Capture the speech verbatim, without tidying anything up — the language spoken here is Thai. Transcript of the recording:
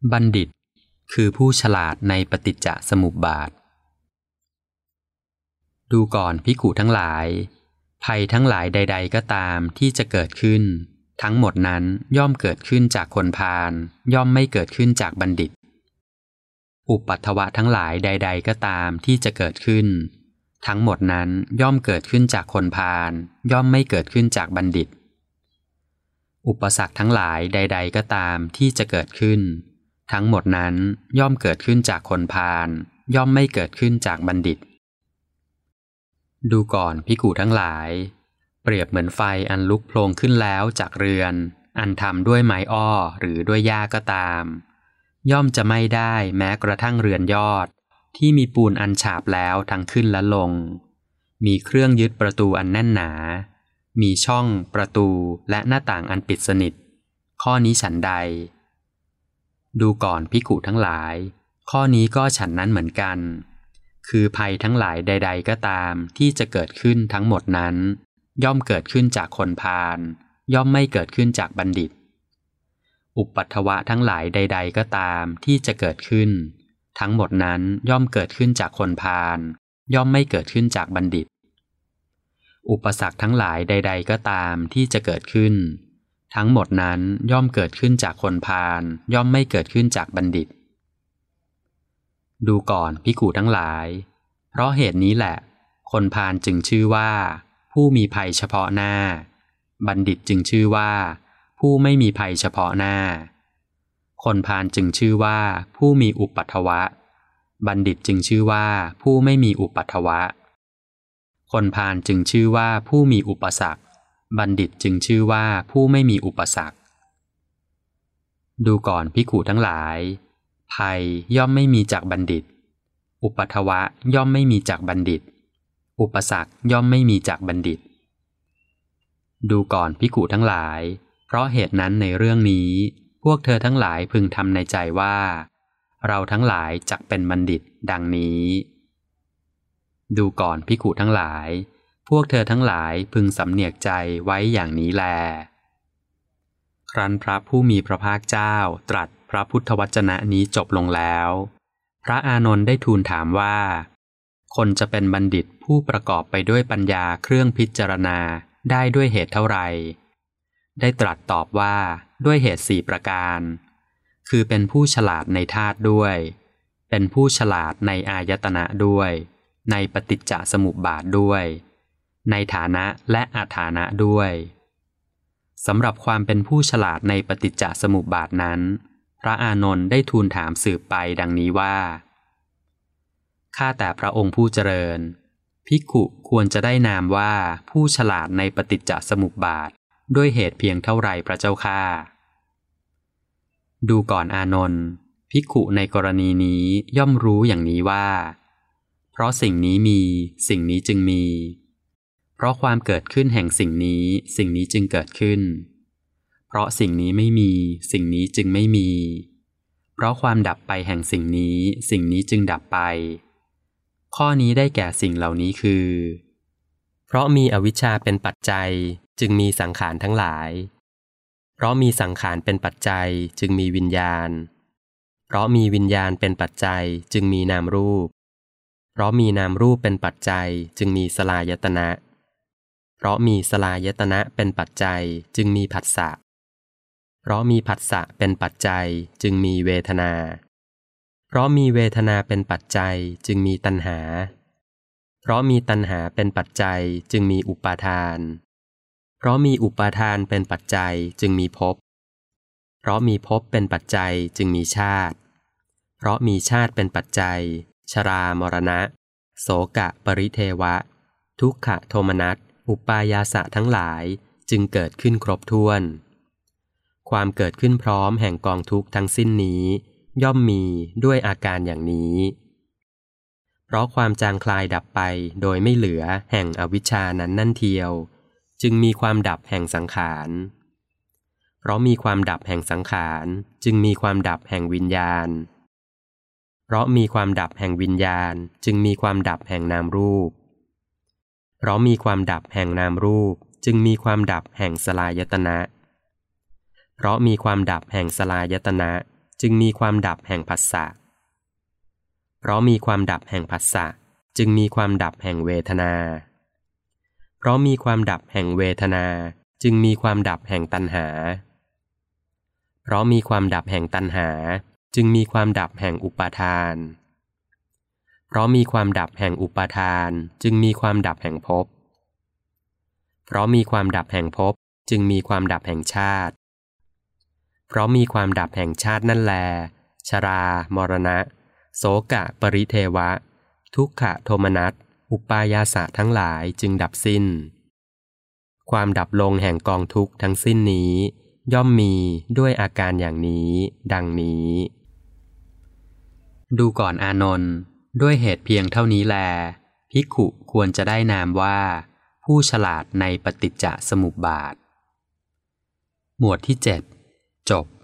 บัณฑิตคือผู้ฉลาดในปฏิจจสมุปบาทดูก่อนภิกขุทั้งหลายภัยทั้งหลายใดๆก็ตามที่จะเกิดขึ้นทั้งหมดนั้นย่อมเกิดขึ้นจากคนพาลย่อมไม่เกิดขึ้นจากบัณฑิตอุปัฏฐวะทั้งหลายใดๆก็ตามที่จะเกิดขึ้นทั้งหมดนั้นย่อมเกิดขึ้นจากคนพาลย่อมไม่เกิดขึ้นจากบัณฑิตอุปสรรคทั้งหลายใดๆก็ตามที่จะเกิดขึ้นทั้งหมดนั้นย่อมเกิดขึ้นจากคนพาลย่อมไม่เกิดขึ้นจากบัณฑิตดูก่อนภิกขุทั้งหลายเปรียบเหมือนไฟอันลุกโผล่ขึ้นแล้วจากเรือนอันทำด้วยไม้อ้อหรือด้วยหญ้าก็ตามย่อมจะไม่ได้แม้กระทั่งเรือนยอดที่มีปูนอันฉาบแล้วทั้งขึ้นและลงมีเครื่องยึดประตูอันแน่นหนามีช่องประตูและหน้าต่างอันปิดสนิทข้อนี้ฉันใดดูก่อนภิกขุทั้งหลายข้อนี้ก็ฉันนั้นเหมือนกันคือภัยทั้งหลายใดๆก็ตามที่จะเกิดขึ้นทั้งหมดนั้นย่อมเกิดขึ้นจากคนพาลย่อมไม่เกิดขึ้นจากบัณฑิตอุปัฏฐวะทั้งหลายใดๆก็ตามที่จะเกิดขึ้นทั้งหมดนั้นย่อมเกิดขึ้นจากคนพาลย่อมไม่เกิดขึ้นจากบัณฑิตอุปสรรคทั้งหลายใดๆก็ตามที่จะเกิดขึ้นทั้งหมดนั้นย่อมเกิดขึ้นจากคนพาลย่อมไม่เกิดขึ้นจากบัณฑิตดูก่อนภิกขุทั้งหลายเพราะเหตุนี้แหละคนพาลจึงชื่อว่าผู้มีภัยเฉพาะหน้าบัณฑิตจึงชื่อว่าผู้ไม่มีภัยเฉพาะหน้าคนพาลจึงชื่อว่าผู้มีอุปัฏฐวะบัณฑิตจึงชื่อว่าผู้ไม่มีอุปัฏฐวะคนพาลจึงชื่อว่าผู้มีอุปสรรคบัณฑิตจึงชื่อว่าผู้ไม่มีอุปสรรคดูก่อนภิกขุทั้งหลายภัยย่อมไม่มีจากบัณฑิตอุปัฏฐวะย่อมไม่มีจากบัณฑิตอุปสรรคย่อมไม่มีจากบัณฑิตดูก่อนภิกขุทั้งหลายเพราะเหตุนั้นในเรื่องนี้พวกเธอทั้งหลายพึงทำในใจว่าเราทั้งหลายจักเป็นบัณฑิตดังนี้ดูก่อนภิกขุทั้งหลายพวกเธอทั้งหลายพึงสำเนียกใจไว้อย่างนี้แลครั้นพระผู้มีพระภาคเจ้าตรัสพระพุทธวจนะนี้จบลงแล้วพระอานนท์ได้ทูลถามว่าคนจะเป็นบัณฑิตผู้ประกอบไปด้วยปัญญาเครื่องพิจารณาได้ด้วยเหตุเท่าไหร่ได้ตรัสตอบว่าด้วยเหตุสี่ประการคือเป็นผู้ฉลาดในธาตุด้วยเป็นผู้ฉลาดในอายตนะด้วยในปฏิจจสมุปบาทด้วยในฐานะและอฐานะด้วยสำหรับความเป็นผู้ฉลาดในปฏิจจสมุปบาทนั้นพระอานนท์ได้ทูลถามสืบไปดังนี้ว่าข้าแต่พระองค์ผู้เจริญภิกขุควรจะได้นามว่าผู้ฉลาดในปฏิจจสมุปบาทด้วยเหตุเพียงเท่าไรพระเจ้าข้าดูก่อนอานนท์ภิกขุในกรณีนี้ย่อมรู้อย่างนี้ว่าเพราะสิ่งนี้มีสิ่งนี้จึงมีเพราะความเกิดขึ้นแห่งสิ่งนี้สิ่งนี้จึงเกิดขึ้นเพราะสิ่งนี้ไม่มีสิ่งนี้จึงไม่มีเพราะความดับไปแห่งสิ่งนี้สิ่งนี้จึงดับไปข้อนี้ได้แก่สิ่งเหล่านี้คือเพราะมีอวิชชาเป็นปัจจัยจึงมีสังขารทั้งหลายเพราะมีสังขารเป็นปัจจัยจึงมีวิญญาณเพราะมีวิญญาณเป็นปัจจัยจึงมีนามรูปเพราะมีนามรูปเป็นปัจจัยจึงมีสลายตนะเพราะมีสลายตนะเป็นปัจจัยจึงมีผัสสะเพราะมีผัสสะเป็นปัจจัยจึงมีเวทนาเพราะมีเวทนาเป็นปัจจัยจึงมีตัณหาเพราะมีตัณหาเป็นปัจจัยจึงมีอุปาทานเพราะมีอุปาทานเป็นปัจจัยจึงมีภพเพราะมีภพเป็นปัจจัยจึงมีชาติเพราะมีชาติเป็นปัจจัยชรามรณะโสกะปริเทวะทุกขโทมนัสอุปายาสะทั้งหลายจึงเกิดขึ้นครบถ้วนความเกิดขึ้นพร้อมแห่งกองทุกข์ทั้งสิ้นนี้ย่อมมีด้วยอาการอย่างนี้เพราะความจางคลายดับไปโดยไม่เหลือแห่งอวิชชานั้นนั่นเทียวจึงมีความดับแห่งสังขารเพราะมีความดับแห่งสังขารจึงมีความดับแห่งวิญญาณเพราะมีความดับแห่งวิญญาณจึงมีความดับแห่งนามรูปเพราะมีความดับแห่งนามรูปจึงมีความดับแห่งสลายตนะเพราะมีความดับแห่งสลายตนะจึงมีความดับแห่งผัสสะเพราะมีความดับแห่งผัสสะจึงมีความดับแห่งเวทนาเพราะมีความดับแห่งเวทนาจึงมีความดับแห่งตัณหาเพราะมีความดับแห่งตัณหาจึงมีความดับแห่งอุปาทานเพราะมีความดับแห่งอุปาทานจึงมีความดับแห่งภพเพราะมีความดับแห่งภพจึงมีความดับแห่งชาติเพราะมีความดับแห่งชาตินั่นแลชรามรณะโสกะปริเทวะทุกขโทมนัสอุปายาสะทั้งหลายจึงดับสิ้นความดับลงแห่งกองทุกข์ทั้งสิ้นนี้ย่อมมีด้วยอาการอย่างนี้ดังนี้ดูก่อนอานนท์ด้วยเหตุเพียงเท่านี้แลภิกขุควรจะได้นามว่าผู้ฉลาดในปฏิจจสมุปบาทหมวดที่เจ็ดจบ